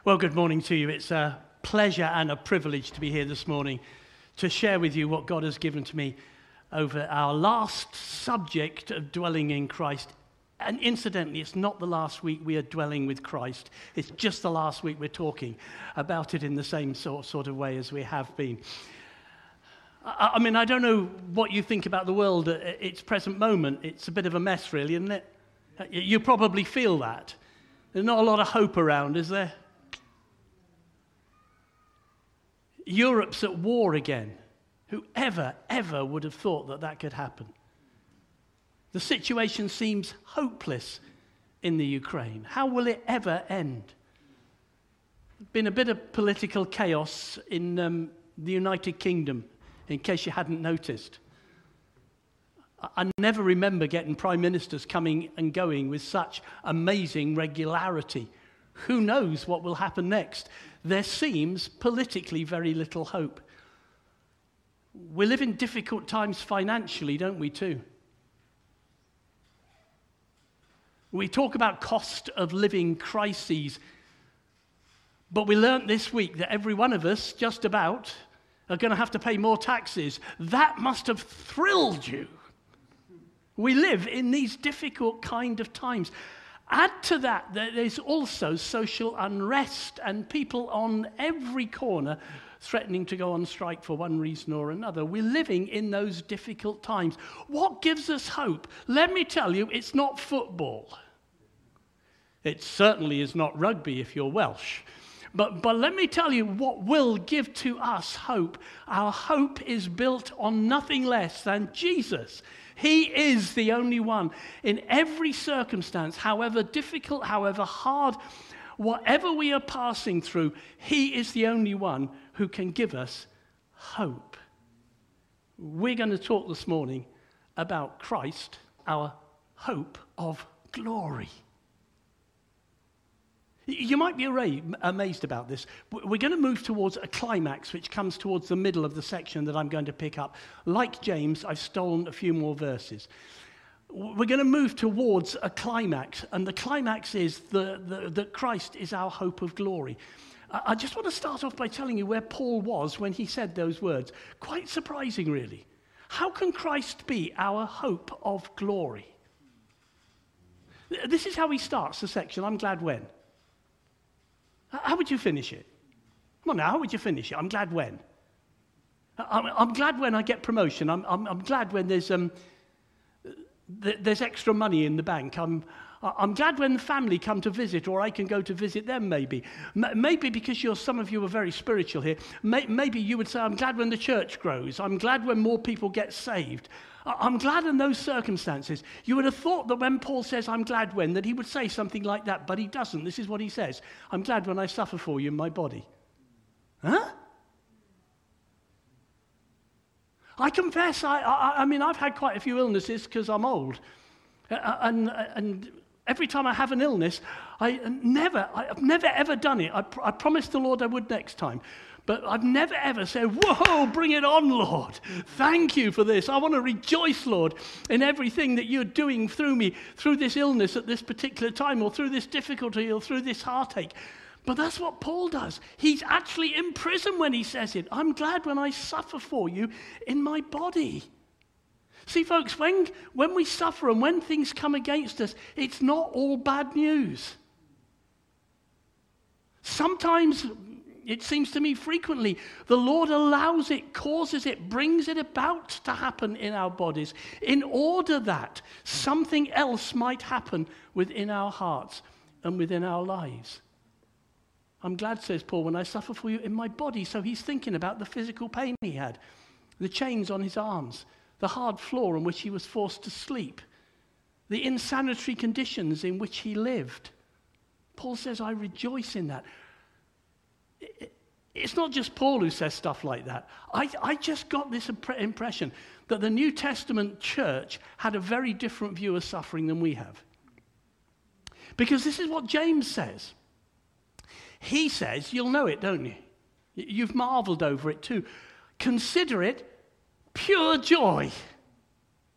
Well, good morning to you. It's a pleasure and a privilege to be here this morning to share with you what God has given to me over our last subject of dwelling in Christ. And incidentally, it's not the last week we are dwelling with Christ. It's just the last week we're talking about it in the same sort of way as we have been. I mean, I don't know what you think about the world at its present moment. It's a bit of a mess, really, isn't it? You probably feel that. There's not a lot of hope around, is there? Europe's at war again. Whoever, ever would have thought that that could happen? The situation seems hopeless in the Ukraine. How will it ever end? There's been a bit of political chaos in the United Kingdom, in case you hadn't noticed. I never remember getting prime ministers coming and going with such amazing regularity. Who knows what will happen next? There seems politically very little hope. We live in difficult times financially, don't we, too? We talk about cost of living crises, but we learnt this week that every one of us, just about, are going to have to pay more taxes. That must have thrilled you. We live in these difficult kind of times. Add to that, there's also social unrest and people on every corner threatening to go on strike for one reason or another. We're living in those difficult times. What gives us hope? Let me tell you, it's not football. It certainly is not rugby if you're Welsh. But let me tell you what will give to us hope. Our hope is built on nothing less than Jesus. He is the only one in every circumstance, however difficult, however hard, whatever we are passing through, He is the only one who can give us hope. We're going to talk this morning about Christ, our hope of glory. You might be amazed about this. We're going to move towards a climax which comes towards the middle of the section that I'm going to pick up. Like James, I've stolen a few more verses. We're going to move towards a climax, and the climax is that Christ is our hope of glory. I just want to start off by telling you where Paul was when he said those words. Quite surprising, really. How can Christ be our hope of glory? This is how he starts the section. I'm glad when. How would you finish it? Come on now, how would you finish it? I'm glad when. I'm glad when I get promotion. I'm glad when there's extra money in the bank. I'm glad when the family come to visit, or I can go to visit them maybe. Maybe because some of you are very spiritual here, maybe you would say, I'm glad when the church grows. I'm glad when more people get saved. I'm glad in those circumstances. You would have thought that when Paul says, I'm glad when, that he would say something like that, but he doesn't. This is what he says. I'm glad when I suffer for you in my body. Huh? I confess, I mean, I've had quite a few illnesses because I'm old. And every time I have an illness, I've never ever done it. I promised the Lord I would next time. But I've never ever said, whoa, bring it on, Lord. Thank you for this. I want to rejoice, Lord, in everything that you're doing through me, through this illness at this particular time, or through this difficulty, or through this heartache. But that's what Paul does. He's actually in prison when he says it. I'm glad when I suffer for you in my body. See, folks, when we suffer and when things come against us, it's not all bad news. Sometimes, it seems to me frequently, the Lord allows it, causes it, brings it about to happen in our bodies in order that something else might happen within our hearts and within our lives. I'm glad, says Paul, when I suffer for you in my body. So he's thinking about the physical pain he had, the chains on his arms, the hard floor on which he was forced to sleep, the insanitary conditions in which he lived. Paul says, I rejoice in that. It's not just Paul who says stuff like that. I just got this impression that the New Testament church had a very different view of suffering than we have. Because this is what James says. He says, you'll know it, don't you? You've marveled over it too. Consider it pure joy,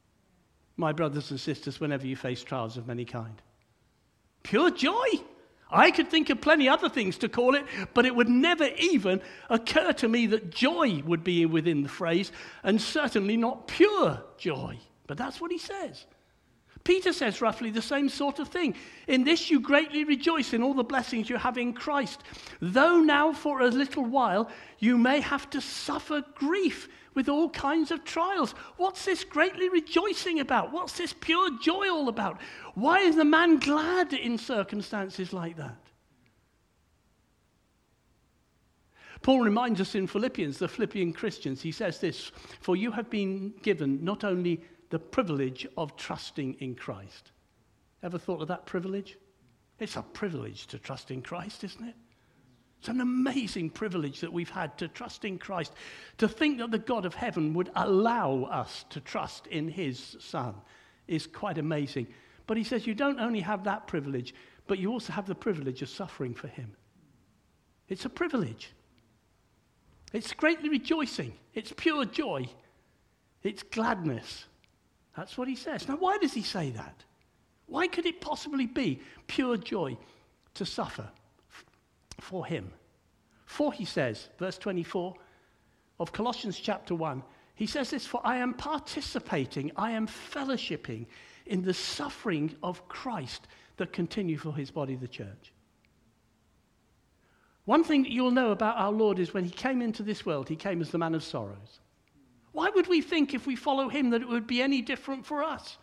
my brothers and sisters, whenever you face trials of many kind. Pure joy? I could think of plenty other things to call it, but it would never even occur to me that joy would be within the phrase, and certainly not pure joy. But that's what he says. Peter says roughly the same sort of thing. In this you greatly rejoice in all the blessings you have in Christ, though now for a little while you may have to suffer grief with all kinds of trials. What's this greatly rejoicing about? What's this pure joy all about? Why is the man glad in circumstances like that? Paul reminds us in Philippians, the Philippian Christians, he says this, for you have been given not only the privilege of trusting in Christ. Ever thought of that privilege? It's a privilege to trust in Christ, isn't it? It's an amazing privilege that we've had to trust in Christ, to think that the God of heaven would allow us to trust in his Son is quite amazing. But he says you don't only have that privilege, but you also have the privilege of suffering for him. It's a privilege. It's greatly rejoicing. It's pure joy. It's gladness. That's what he says. Now, why does he say that? Why could it possibly be pure joy to suffer for him? For, he says, verse 24 of Colossians chapter 1, he says this, for I am participating, I am fellowshipping in the suffering of Christ that continue for his body, the church. One thing that you'll know about our Lord is when he came into this world, he came as the man of sorrows. Why would we think if we follow him that it would be any different for us?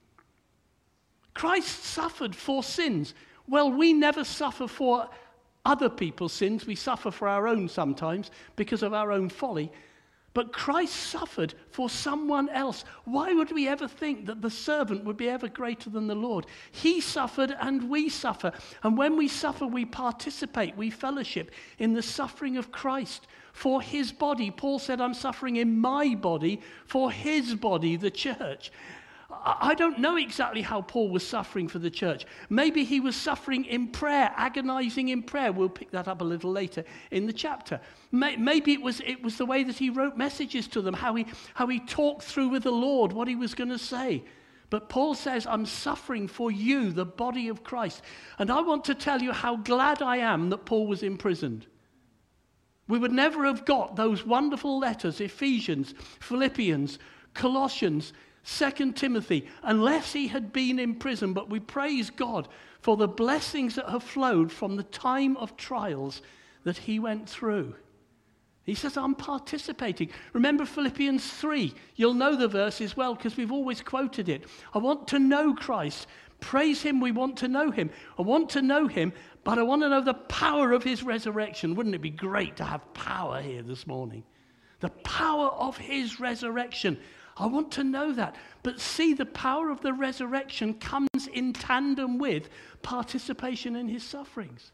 Christ suffered for sins. Well, we never suffer for other people's sins. We suffer for our own sometimes because of our own folly. But Christ suffered for someone else. Why would we ever think that the servant would be ever greater than the Lord? He suffered and we suffer. And when we suffer, we participate, we fellowship in the suffering of Christ for his body. Paul said, I'm suffering in my body for his body, the church. I don't know exactly how Paul was suffering for the church. Maybe he was suffering in prayer, agonizing in prayer. We'll pick that up a little later in the chapter. Maybe it was the way that he wrote messages to them, how he talked through with the Lord what he was going to say. But Paul says, I'm suffering for you, the body of Christ. And I want to tell you how glad I am that Paul was imprisoned. We would never have got those wonderful letters, Ephesians, Philippians, Colossians, 2 Timothy, unless he had been in prison. But we praise God for the blessings that have flowed from the time of trials that he went through. He says, I'm participating. Remember Philippians 3. You'll know the verse as well because we've always quoted it. I want to know Christ. Praise him, we want to know him. I want to know him, but I want to know the power of his resurrection. Wouldn't it be great to have power here this morning? The power of his resurrection. I want to know that. But see, the power of the resurrection comes in tandem with participation in his sufferings.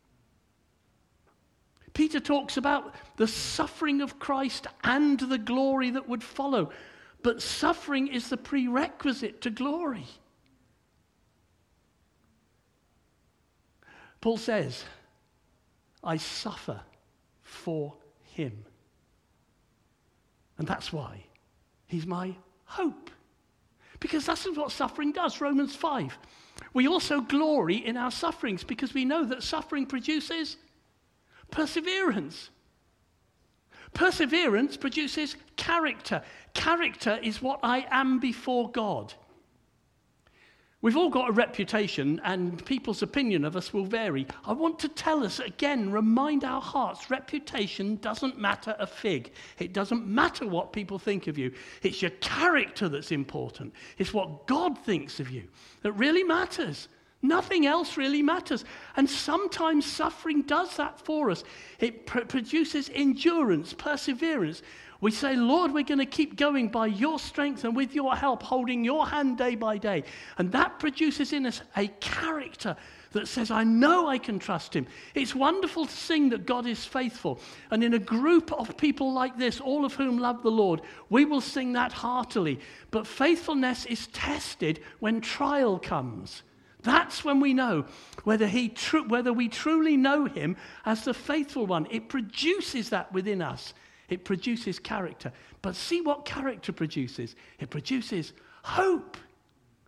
Peter talks about the suffering of Christ and the glory that would follow. But suffering is the prerequisite to glory. Paul says, I suffer for him. And that's why he's my hope. Because that's what suffering does, Romans 5. We also glory in our sufferings because we know that suffering produces perseverance. Perseverance produces character. Character is what I am before God. We've all got a reputation and people's opinion of us will vary. I want to tell us again, remind our hearts, reputation doesn't matter a fig. It doesn't matter what people think of you. It's your character that's important. It's what God thinks of you that really matters. Nothing else really matters. And sometimes suffering does that for us. It produces endurance, perseverance. We say, Lord, we're going to keep going by your strength and with your help, holding your hand day by day. And that produces in us a character that says, I know I can trust him. It's wonderful to sing that God is faithful. And in a group of people like this, all of whom love the Lord, we will sing that heartily. But faithfulness is tested when trial comes. That's when we know whether we truly know him as the faithful one. It produces that within us. It produces character. But see what character produces. It produces hope.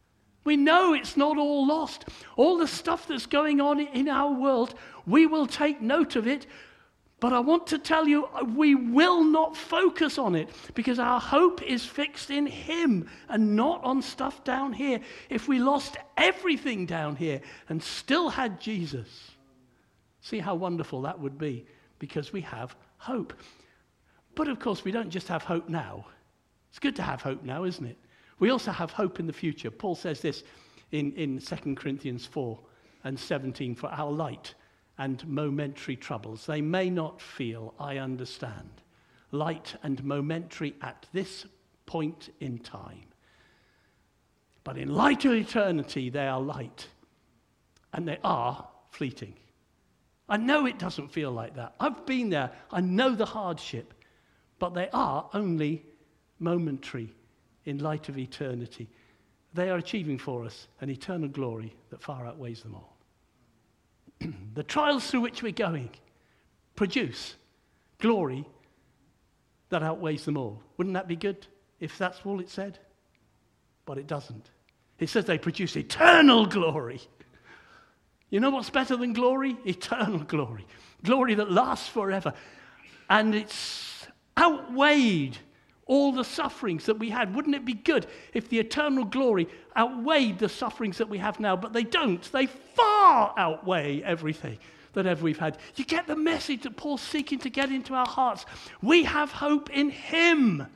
We know it's not all lost. All the stuff that's going on in our world, we will take note of it. But I want to tell you, we will not focus on it because our hope is fixed in him and not on stuff down here. If we lost everything down here and still had Jesus, see how wonderful that would be, because we have hope. But of course, we don't just have hope now. It's good to have hope now, isn't it? We also have hope in the future. Paul says this in 2 Corinthians 4:17, for our light and momentary troubles. They may not feel, I understand, light and momentary at this point in time. But in light of eternity, they are light, and they are fleeting. I know it doesn't feel like that. I've been there. I know the hardship, but they are only momentary in light of eternity. They are achieving for us an eternal glory that far outweighs them all. The trials through which we're going produce glory that outweighs them all. Wouldn't that be good if that's all it said? But it doesn't. It says they produce eternal glory. You know what's better than glory? Eternal glory. Glory that lasts forever. And it's outweighed all the sufferings that we had. Wouldn't it be good if the eternal glory outweighed the sufferings that we have now? But they don't. They far outweigh everything that ever we've had. You get the message that Paul's seeking to get into our hearts. We have hope in him.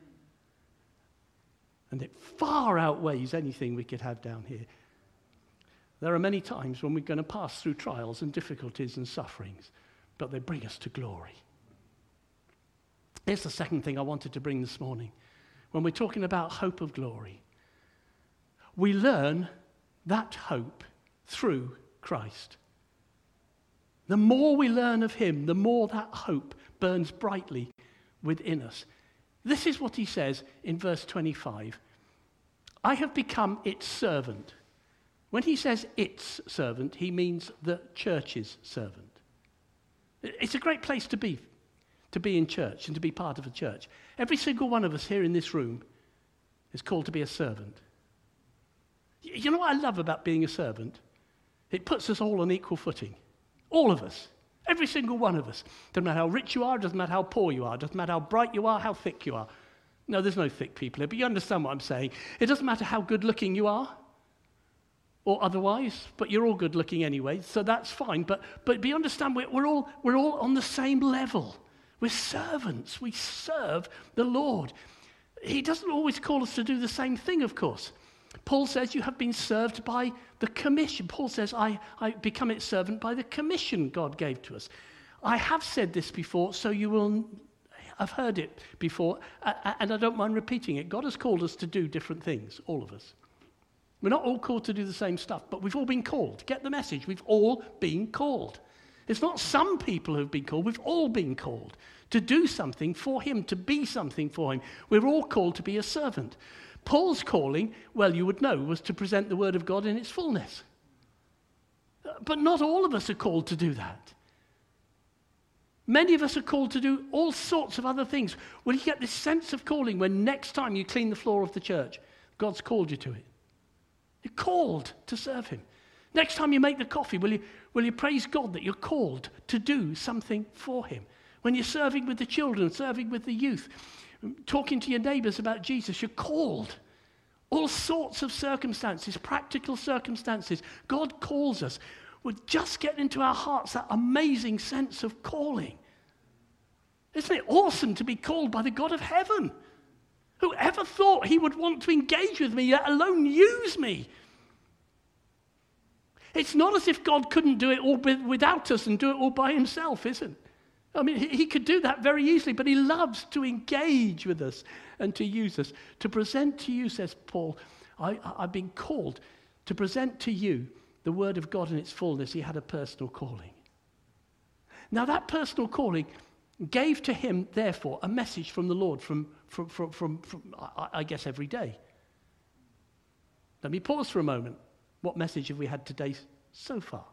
And it far outweighs anything we could have down here. There are many times when we're going to pass through trials and difficulties and sufferings, but they bring us to glory. Here's the second thing I wanted to bring this morning. When we're talking about hope of glory, we learn that hope through Christ. The more we learn of him, the more that hope burns brightly within us. This is what he says in verse 25. I have become its servant. When he says its servant, he means the church's servant. It's a great place to be in church and to be part of a church. Every single one of us here in this room is called to be a servant. You know what I love about being a servant? It puts us all on equal footing. All of us. Every single one of us. Doesn't matter how rich you are, doesn't matter how poor you are, doesn't matter how bright you are, how thick you are. No, there's no thick people here, but you understand what I'm saying. It doesn't matter how good looking you are or otherwise, but you're all good looking anyway, so that's fine. But you understand, we're all on the same level. We're servants. We serve the Lord. He doesn't always call us to do the same thing, of course. Paul says you have been served by the commission. Paul says, I become its servant by the commission God gave to us. I have said this before, so you will have heard it before, and I don't mind repeating it. God has called us to do different things, all of us. We're not all called to do the same stuff, but we've all been called. Get the message. We've all been called. It's not some people who've been called. We've all been called to do something for him, to be something for him. We're all called to be a servant. Paul's calling, well, you would know, was to present the word of God in its fullness. But not all of us are called to do that. Many of us are called to do all sorts of other things. Will you get this sense of calling when next time you clean the floor of the church, God's called you to it? You're called to serve him. Next time you make the coffee, will you praise God that you're called to do something for him? When you're serving with the children, serving with the youth, talking to your neighbors about Jesus, you're called. All sorts of circumstances, practical circumstances. God calls us. We'll just get into our hearts that amazing sense of calling. Isn't it awesome to be called by the God of heaven? Whoever thought he would want to engage with me, let alone use me? It's not as if God couldn't do it all without us and do it all by himself, is it? I mean, he could do that very easily, but he loves to engage with us and to use us. To present to you, says Paul, I've been called to present to you the word of God in its fullness. He had a personal calling. Now that personal calling gave to him, therefore, a message from the Lord from I guess, every day. Let me pause for a moment. What message have we had today so far?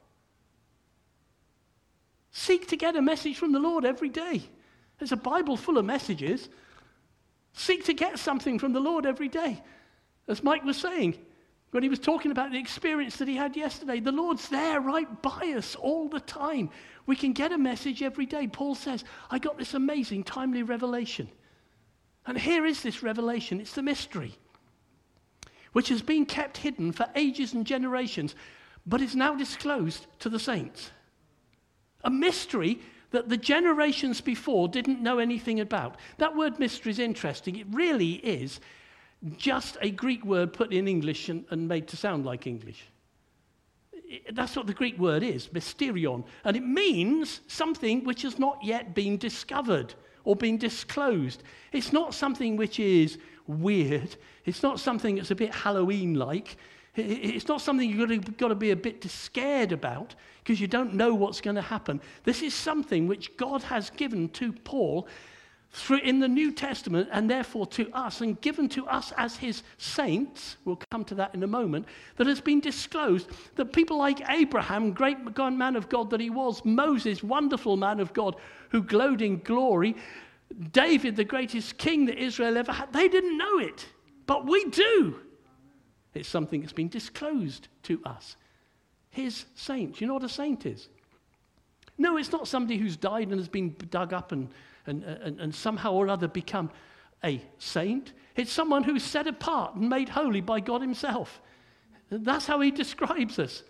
Seek to get a message from the Lord every day. There's a Bible full of messages. Seek to get something from the Lord every day. As Mike was saying, When he was talking about the experience that he had yesterday, the Lord's there right by us all the time. We can get a message every day. Paul says, I got this amazing, timely revelation. And here is this revelation. It's the mystery, which has been kept hidden for ages and generations, but is now disclosed to the saints. A mystery that the generations before didn't know anything about. That word mystery is interesting. It really is just a Greek word put in English and made to sound like English. That's what the Greek word is, mysterion. And it means something which has not yet been discovered or been disclosed. It's not something which is weird. It's not something that's a bit Halloween-like. It's not something you've got to be a bit scared about because you don't know what's going to happen. This is something which God has given to Paul through in the New Testament, and therefore to us, and given to us as his saints, we'll come to that in a moment, that has been disclosed, that people like Abraham, great man of God that he was, Moses, wonderful man of God, who glowed in glory, David, the greatest king that Israel ever had, they didn't know it, but we do. It's something that's been disclosed to us. His saints. You know what a saint is? No, it's not somebody who's died and has been dug up and somehow or other become a saint. It's someone who's set apart and made holy by God himself. That's how he describes us.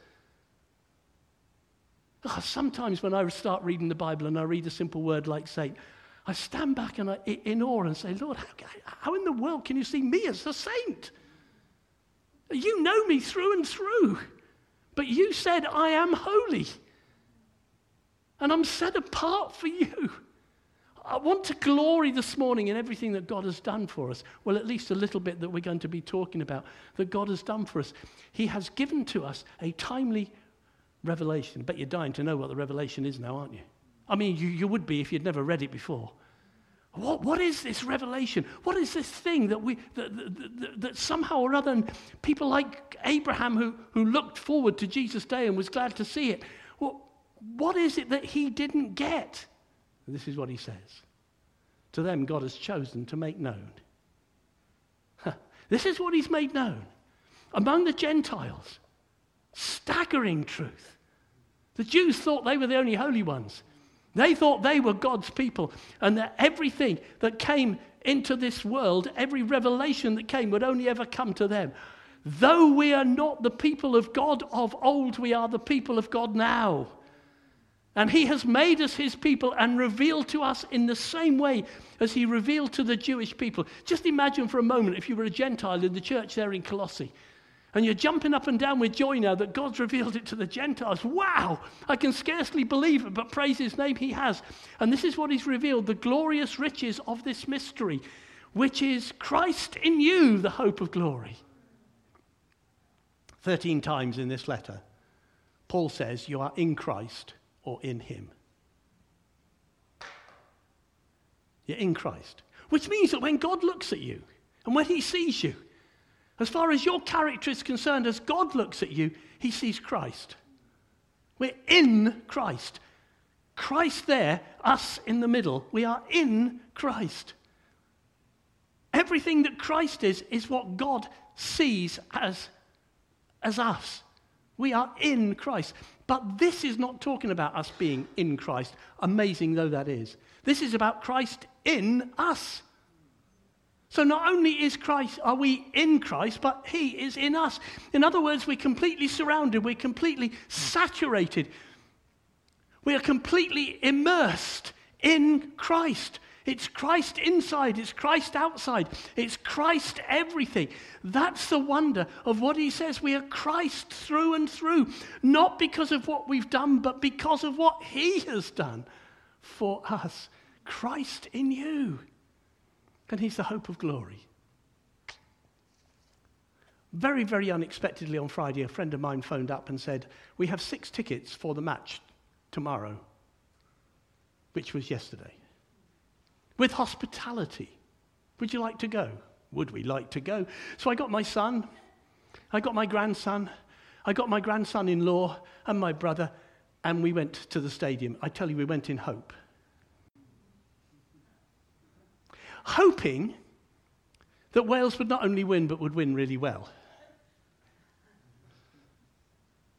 Oh, sometimes when I start reading the Bible and I read a simple word like saint, I stand back and in awe and say, Lord, how in the world can you see me as a saint? You know me through and through, but you said I am holy and I'm set apart for you. I want to glory this morning in everything that God has done for us. Well, at least a little bit that we're going to be talking about that God has done for us. He has given to us a timely revelation. But you're dying to know what the revelation is now, aren't you? I mean, you would be if you'd never read it before. What is this revelation? What is this thing that somehow or other, and people like Abraham who looked forward to Jesus' day and was glad to see it, what is it that he didn't get? And this is what he says. To them, God has chosen to make known. This is what he's made known. Among the Gentiles, staggering truth. The Jews thought they were the only holy ones. They thought they were God's people and that everything that came into this world, every revelation that came would only ever come to them. Though we are not the people of God of old, we are the people of God now. And he has made us his people and revealed to us in the same way as he revealed to the Jewish people. Just imagine for a moment if you were a Gentile in the church there in Colossae. And you're jumping up and down with joy now that God's revealed it to the Gentiles. Wow! I can scarcely believe it, but praise his name, he has. And this is what he's revealed, the glorious riches of this mystery, which is Christ in you, the hope of glory. 13 times in this letter, Paul says you are in Christ or in him. You're in Christ. Which means that when God looks at you and when he sees you, as far as your character is concerned, as God looks at you, he sees Christ. We're in Christ. Christ there, us in the middle. We are in Christ. Everything that Christ is what God sees as us. We are in Christ. But this is not talking about us being in Christ, amazing though that is. This is about Christ in us. So not only are we in Christ, but he is in us. In other words, we're completely surrounded, we're completely saturated. We are completely immersed in Christ. It's Christ inside, it's Christ outside, it's Christ everything. That's the wonder of what he says. We are Christ through and through, not because of what we've done, but because of what he has done for us. Christ in you. And he's the hope of glory. Very, very unexpectedly on Friday, a friend of mine phoned up and said, we have 6 tickets for the match tomorrow, which was yesterday. With hospitality. Would you like to go? Would we like to go? So I got my son, I got my grandson, I got my grandson-in-law and my brother, and we went to the stadium. I tell you, we went in hope. Hoping that Wales would not only win, but would win really well.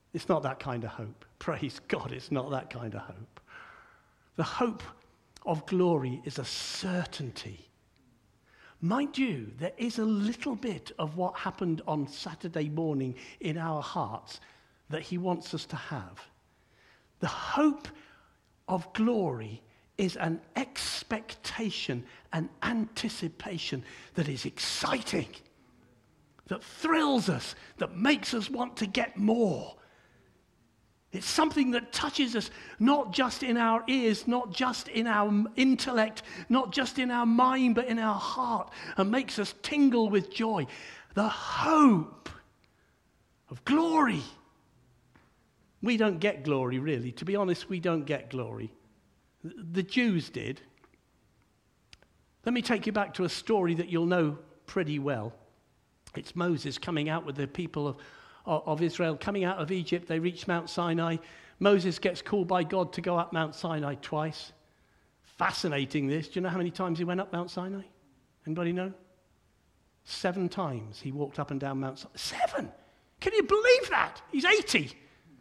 It's not that kind of hope. Praise God, it's not that kind of hope. The hope of glory is a certainty. Mind you, there is a little bit of what happened on Saturday morning in our hearts that he wants us to have. The hope of glory is an expectation, an anticipation that is exciting, that thrills us, that makes us want to get more. It's something that touches us not just in our ears, not just in our intellect, not just in our mind, but in our heart, and makes us tingle with joy. The hope of glory. We don't get glory, really. To be honest, we don't get glory. The Jews did. Let me take you back to a story that you'll know pretty well. It's Moses coming out with the people of Israel, coming out of Egypt. They reach Mount Sinai. Moses gets called by God to go up Mount Sinai twice. Fascinating this. Do you know how many times he went up Mount Sinai? Anybody know? 7 times he walked up and down Mount Sinai. 7! Can you believe that? He's 80.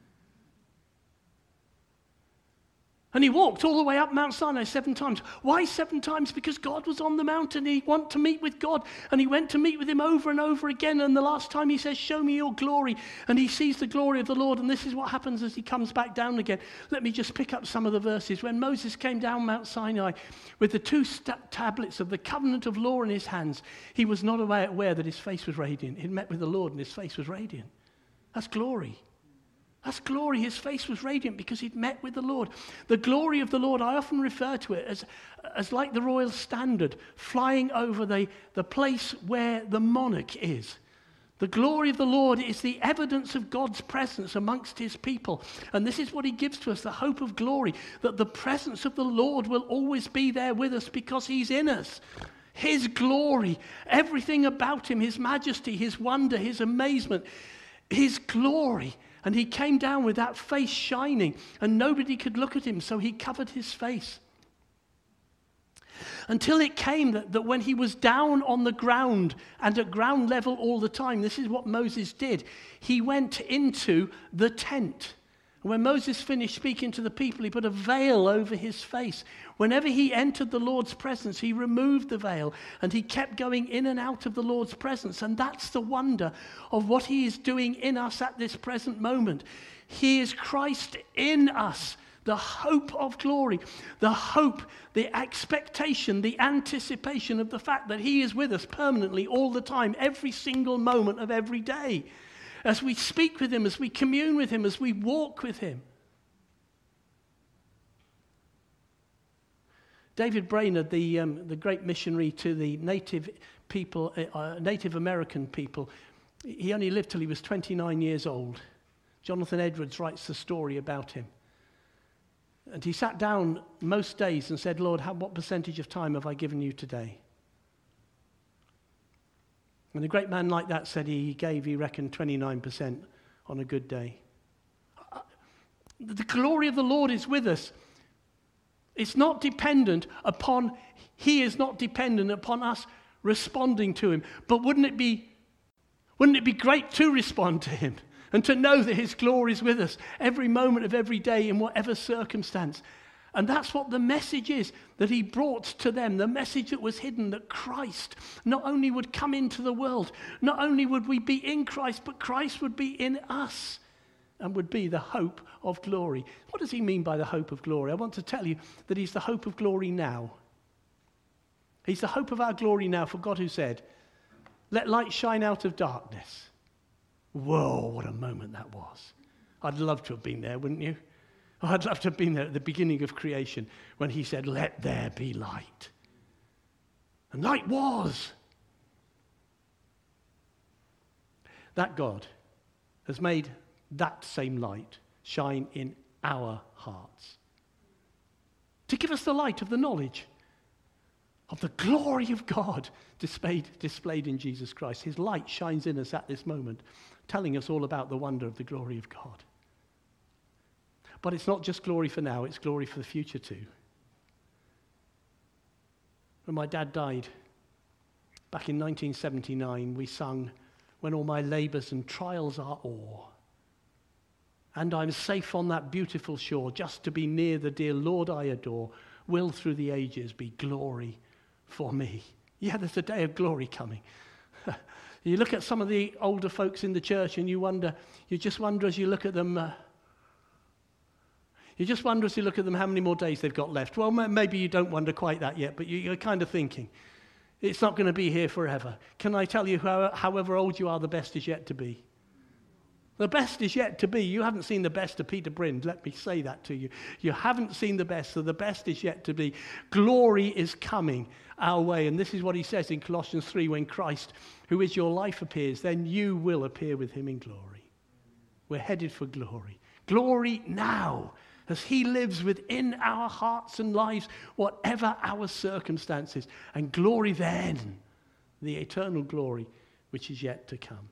And he walked all the way up Mount Sinai 7 times. Why 7 times? Because God was on the mountain. He wanted to meet with God. And he went to meet with him over and over again. And the last time he says, show me your glory. And he sees the glory of the Lord. And this is what happens as he comes back down again. Let me just pick up some of the verses. When Moses came down Mount Sinai with the 2 tablets of the covenant of law in his hands, he was not aware that his face was radiant. He'd met with the Lord and his face was radiant. That's glory. That's glory. His face was radiant because he'd met with the Lord. The glory of the Lord, I often refer to it as like the royal standard flying over the place where the monarch is. The glory of the Lord is the evidence of God's presence amongst his people. And this is what he gives to us, the hope of glory, that the presence of the Lord will always be there with us because he's in us. His glory, everything about him, his majesty, his wonder, his amazement, his glory. And he came down with that face shining, and nobody could look at him, so he covered his face. Until it came that when he was down on the ground and at ground level all the time, this is what Moses did. He went into the tent. When Moses finished speaking to the people, he put a veil over his face. Whenever he entered the Lord's presence, he removed the veil and he kept going in and out of the Lord's presence. And that's the wonder of what he is doing in us at this present moment. He is Christ in us, the hope of glory, the hope, the expectation, the anticipation of the fact that he is with us permanently all the time, every single moment of every day. As we speak with him, as we commune with him, as we walk with him. David Brainerd, the great missionary to the native people, Native American people, he only lived till he was 29 years old. Jonathan Edwards writes the story about him. And he sat down most days and said, Lord, what percentage of time have I given you today? And a great man like that said he reckoned 29% on a good day. The glory of the Lord is with us. It's not dependent upon, he is not dependent upon us responding to him. But wouldn't it be great to respond to him and to know that his glory is with us every moment of every day in whatever circumstance? And that's what the message is that he brought to them, the message that was hidden, that Christ not only would come into the world, not only would we be in Christ, but Christ would be in us and would be the hope of glory. What does he mean by the hope of glory? I want to tell you that he's the hope of glory now. He's the hope of our glory now, for God who said, let light shine out of darkness. Whoa, what a moment that was. I'd love to have been there, wouldn't you? I'd love to have been there at the beginning of creation when he said, let there be light. And light was. That God has made that same light shine in our hearts to give us the light of the knowledge of the glory of God displayed in Jesus Christ. His light shines in us at this moment, telling us all about the wonder of the glory of God. But it's not just glory for now, it's glory for the future too. When my dad died, back in 1979, we sung, When All My Labours and Trials Are O'er. and I'm safe on that beautiful shore, just to be near the dear Lord I adore, will through the ages be glory for me. Yeah, there's a day of glory coming. You look at some of the older folks in the church and you just wonder as you look at them, how many more days they've got left. Well, maybe you don't wonder quite that yet, but you're kind of thinking, it's not going to be here forever. Can I tell you, however old you are, the best is yet to be. The best is yet to be. You haven't seen the best of Peter Brind. Let me say that to you. You haven't seen the best, so the best is yet to be. Glory is coming our way. And this is what he says in Colossians 3, when Christ, who is your life, appears, then you will appear with him in glory. We're headed for glory. Glory now, as he lives within our hearts and lives, whatever our circumstances. And glory then, the eternal glory, which is yet to come.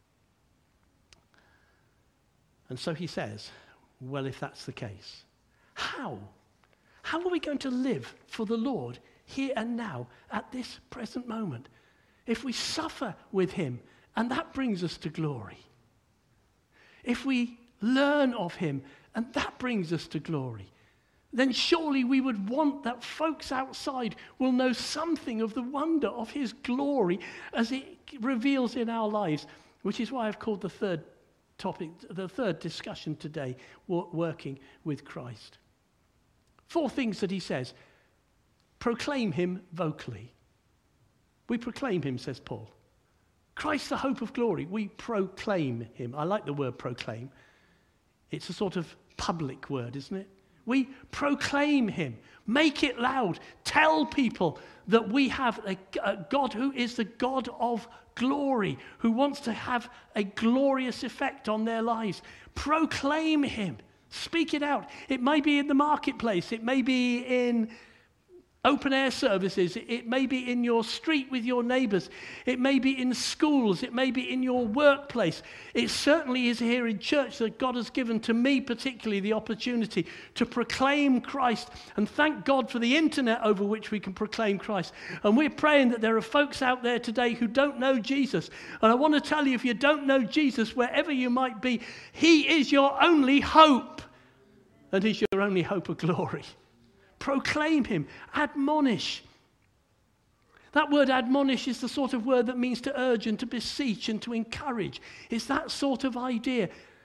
And so he says, well, if that's the case, how? How are we going to live for the Lord here and now at this present moment? If we suffer with him, and that brings us to glory. If we learn of him, and that brings us to glory, then surely we would want that folks outside will know something of the wonder of his glory as it reveals in our lives, which is why I've called the third topic, the third discussion today, working with Christ. 4 things that he says. Proclaim him vocally. We proclaim him, says Paul. Christ, the hope of glory. We proclaim him. I like the word proclaim. It's a sort of public word, isn't it? We proclaim him. Make it loud. Tell people that we have a God who is the God of glory, who wants to have a glorious effect on their lives. Proclaim him. Speak it out. It may be in the marketplace. It may be in open air services. It may be in your street with your neighbors. It may be in schools. It may be in your workplace. It certainly is here in church that God has given to me particularly the opportunity to proclaim Christ. And thank God for the internet over which we can proclaim Christ. And we're praying that there are folks out there today who don't know Jesus. And I want to tell you, if you don't know Jesus, wherever you might be, he is your only hope. And he's your only hope of glory. Proclaim him. Admonish. That word admonish is the sort of word that means to urge and to beseech and to encourage. It's that sort of idea.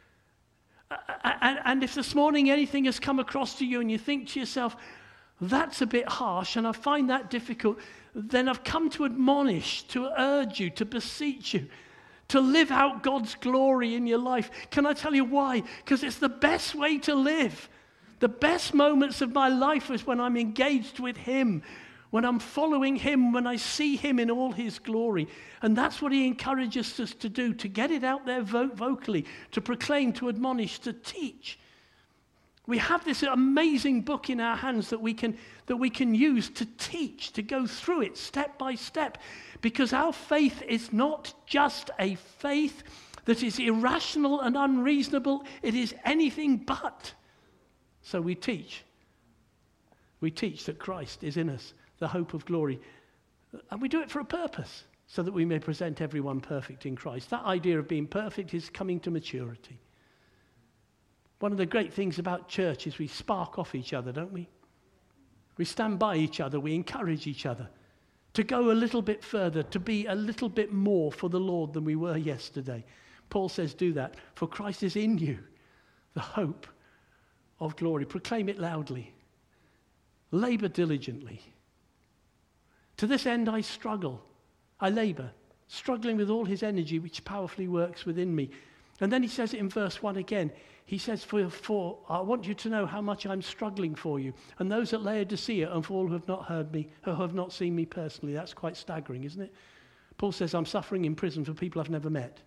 And if this morning anything has come across to you and you think to yourself, that's a bit harsh and I find that difficult, then I've come to admonish, to urge you, to beseech you, to live out God's glory in your life. Can I tell you why? Because it's the best way to live. The best moments of my life is when I'm engaged with him, when I'm following him, when I see him in all his glory. And that's what he encourages us to do, to get it out there vocally, to proclaim, to admonish, to teach. We have this amazing book in our hands that we can use to teach, to go through it step by step, because our faith is not just a faith that is irrational and unreasonable. It is anything but. So we teach. We teach that Christ is in us, the hope of glory. And we do it for a purpose, so that we may present everyone perfect in Christ. That idea of being perfect is coming to maturity. One of the great things about church is we spark off each other, don't we? We stand by each other, we encourage each other to go a little bit further, to be a little bit more for the Lord than we were yesterday. Paul says, do that, for Christ is in you, the hope of glory. Proclaim it loudly. Labor diligently. To this end I struggle. I labor, struggling with all his energy which powerfully works within me. And then he says it in verse 1 again. He says, for I want you to know how much I'm struggling for you. And those at Laodicea and for all who have not heard me, who have not seen me personally. That's quite staggering, isn't it? Paul says, I'm suffering in prison for people I've never met.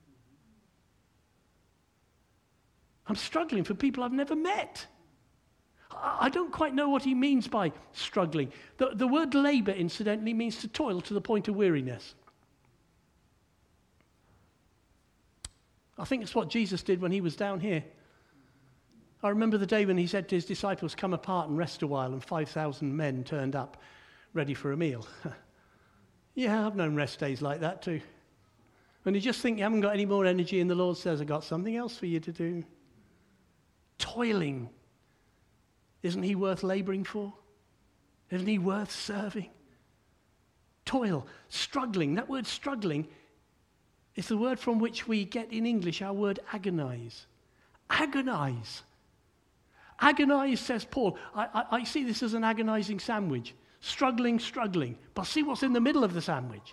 I'm struggling for people I've never met. I don't quite know what he means by struggling. The word labor, incidentally, means to toil to the point of weariness. I think it's what Jesus did when he was down here. I remember the day when he said to his disciples, come apart and rest a while, and 5,000 men turned up ready for a meal. Yeah, I've known rest days like that too. When you just think you haven't got any more energy and the Lord says, I've got something else for you to do. toiling, isn't he worth laboring for? Isn't he worth serving? Toil, struggling. That word struggling is the word from which we get in English our word agonize. Agonize. Agonize, says Paul. I see this as an agonizing sandwich. Struggling, struggling. But see what's in the middle of the sandwich.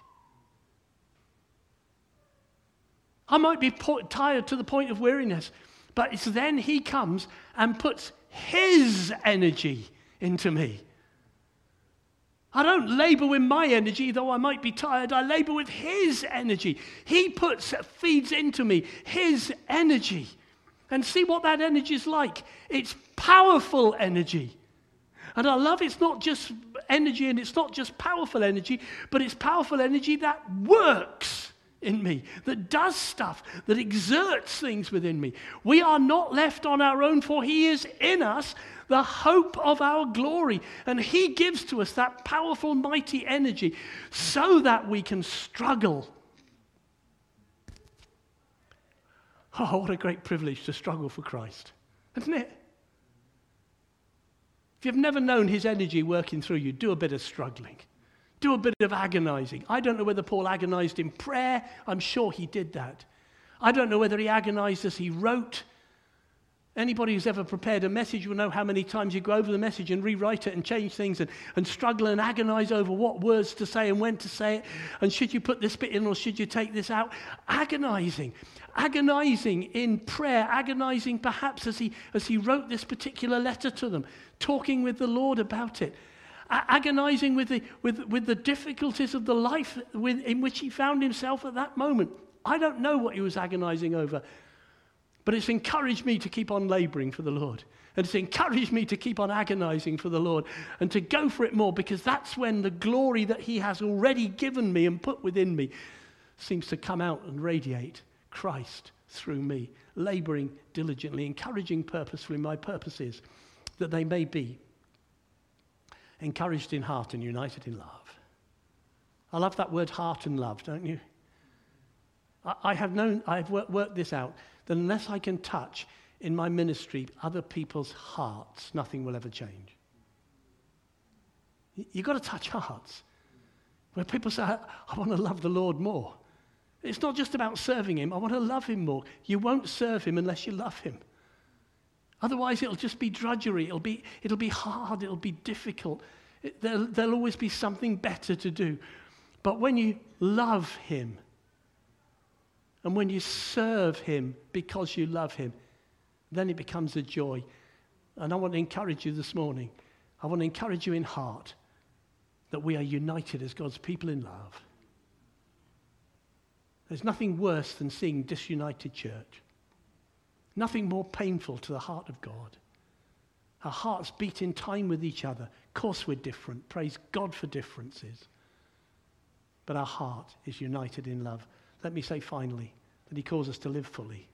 I might be tired to the point of weariness, but it's then he comes and puts his energy into me. I don't labor with my energy, though I might be tired. I labor with his energy. He feeds into me his energy. And see what that energy is like. It's powerful energy. And I love it's not just energy and it's not just powerful energy, but it's powerful energy that works in me, that does stuff, that exerts things within me. We are not left on our own, for he is in us, the hope of our glory. And he gives to us that powerful, mighty energy so that we can struggle. Oh, what a great privilege to struggle for Christ, isn't it? If you've never known his energy working through you, do a bit of struggling. Do a bit of agonizing. I don't know whether Paul agonized in prayer. I'm sure he did that. I don't know whether he agonized as he wrote. Anybody who's ever prepared a message will know how many times you go over the message and rewrite it and change things and struggle and agonize over what words to say and when to say it. And should you put this bit in or should you take this out? Agonizing. Agonizing in prayer. Agonizing perhaps as he wrote this particular letter to them. Talking with the Lord about it. Agonizing with the difficulties of the life in which he found himself at that moment. I don't know what he was agonizing over. But it's encouraged me to keep on laboring for the Lord. And it's encouraged me to keep on agonizing for the Lord and to go for it more, because that's when the glory that he has already given me and put within me seems to come out and radiate Christ through me, laboring diligently, encouraging purposefully my purposes, that they may be encouraged in heart and united in love. I love that word heart and love, don't you? I've worked this out, that unless I can touch in my ministry other people's hearts, nothing will ever change. You've got to touch hearts. Where people say, I want to love the Lord more. It's not just about serving him. I want to love him more. You won't serve him unless you love him. Otherwise, it'll just be drudgery. It'll be hard. It'll be difficult. There'll always be something better to do. But when you love him, and when you serve him because you love him, then it becomes a joy. And I want to encourage you this morning. I want to encourage you in heart that we are united as God's people in love. There's nothing worse than seeing disunited church. Nothing more painful to the heart of God. Our hearts beat in time with each other. Of course we're different. Praise God for differences. But our heart is united in love. Let me say finally that he calls us to live fully.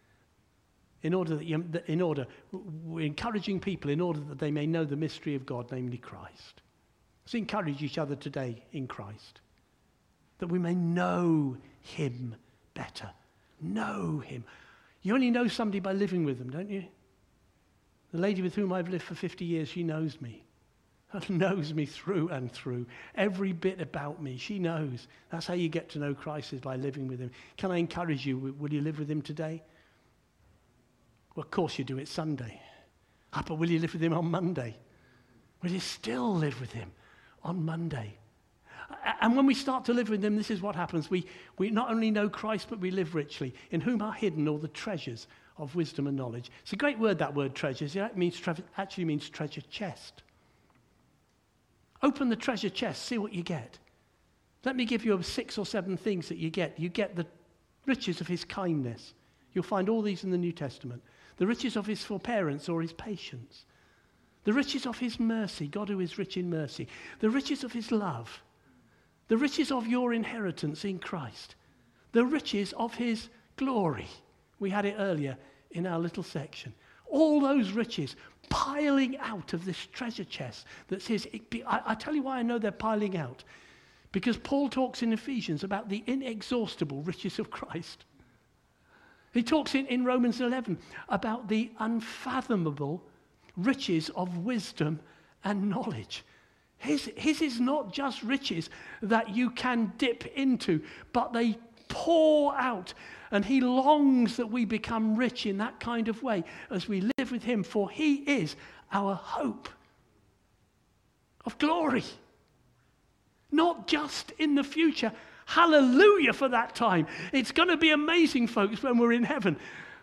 We're encouraging people in order that they may know the mystery of God, namely Christ. Let's encourage each other today in Christ, that we may know him better. Know him. You only know somebody by living with them, don't you? The lady with whom I've lived for 50 years, she knows me. Knows me through and through. Every bit about me, she knows. That's how you get to know Christ, is by living with him. Can I encourage you, will you live with him today? Well, of course you do, it's Sunday. But will you live with him on Monday? Will you still live with him on Monday? And when we start to live with him, this is what happens. We not only know Christ, but we live richly, in whom are hidden all the treasures of wisdom and knowledge. It's a great word, that word treasures. It actually means treasure chest. Open the treasure chest, see what you get. Let me give you 6 or 7 things that you get. You get the riches of his kindness. You'll find all these in the New Testament. The riches of his forbearance or his patience. The riches of his mercy, God who is rich in mercy. The riches of his love. The riches of your inheritance in Christ. The riches of his glory. We had it earlier in our little section. All those riches piling out of this treasure chest that's his. I tell you why I know they're piling out. Because Paul talks in Ephesians about the inexhaustible riches of Christ. He talks in Romans 11 about the unfathomable riches of wisdom and knowledge. His is not just riches that you can dip into, but they pour out. And he longs that we become rich in that kind of way as we live with him, for he is our hope of glory. Not just in the future. Hallelujah for that time. It's going to be amazing, folks, when we're in heaven.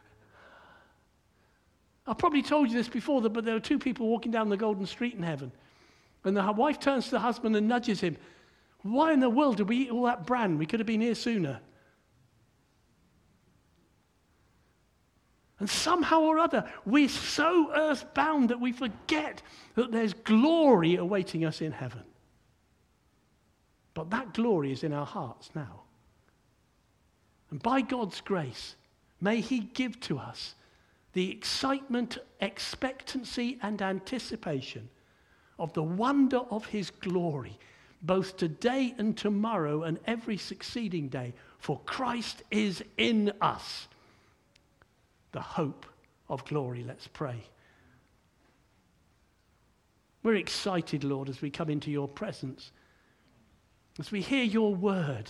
I've probably told you this before, but there were two people walking down the golden street in heaven. And the wife turns to the husband and nudges him. Why in the world did we eat all that bran? We could have been here sooner. And somehow or other, we're so earthbound that we forget that there's glory awaiting us in heaven. But that glory is in our hearts now. And by God's grace, may he give to us the excitement, expectancy, and anticipation of the wonder of his glory, both today and tomorrow and every succeeding day, for Christ is in us, the hope of glory. Let's pray. We're excited, Lord, as we come into your presence, as we hear your word,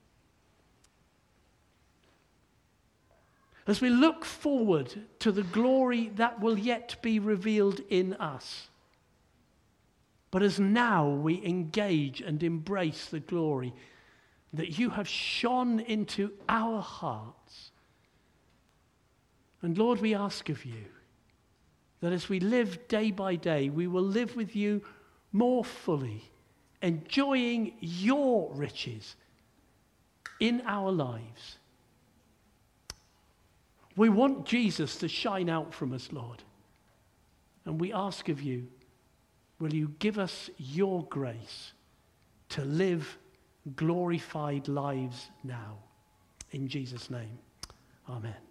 as we look forward to the glory that will yet be revealed in us. But as now we engage and embrace the glory that you have shone into our hearts. And Lord, we ask of you that as we live day by day, we will live with you more fully, enjoying your riches in our lives. We want Jesus to shine out from us, Lord. And we ask of you, will you give us your grace to live glorified lives now? In Jesus' name, amen.